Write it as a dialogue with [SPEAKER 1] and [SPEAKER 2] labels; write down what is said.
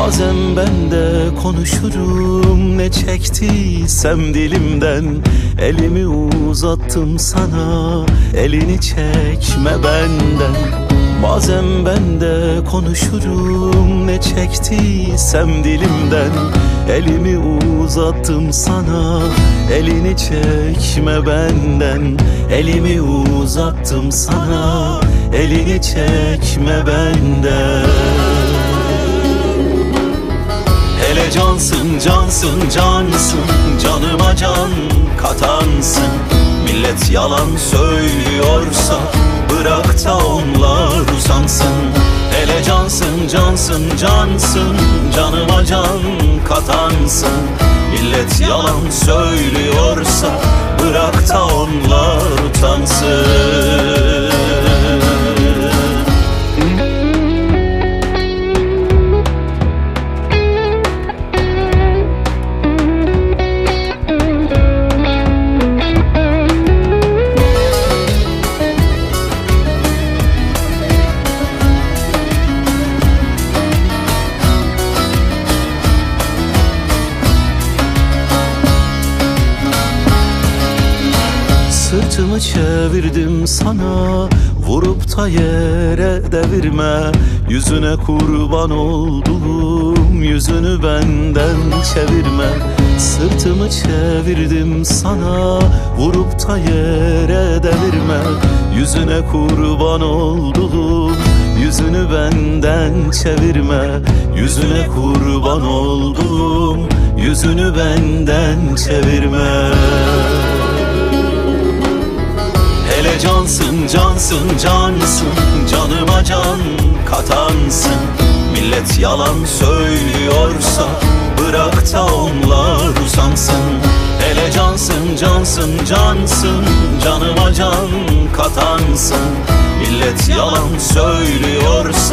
[SPEAKER 1] Bazen ben de konuşurum, ne çektiysem dilimden. Elimi uzattım sana, elini çekme benden. Bazen ben de konuşurum, ne çektiysem dilimden. Elimi uzattım sana, elini çekme benden. Elimi uzattım sana, elini çekme benden. Hele cansın, cansın, cansın, canıma can katansın. Millet yalan söylüyorsa bırak da onlar uzansın. Hele cansın, cansın, cansın, canıma can katansın. Millet yalan söylüyorsa bırak da onlar utansın. Sırtımı çevirdim sana, vurup da yere devirme. Yüzüne kurban olduğum, yüzünü benden çevirme. Sırtımı çevirdim sana, vurup da yere devirme. Yüzüne kurban olduğum, yüzünü benden çevirme. Yüzüne kurban olduğum, yüzünü benden çevirme. Hele cansın, cansın, cansın, canıma can katansın. Millet yalan söylüyorsa bırak da onlar uzansın. Hele cansın, cansın, cansın, canıma can katansın. Millet yalan söylüyorsa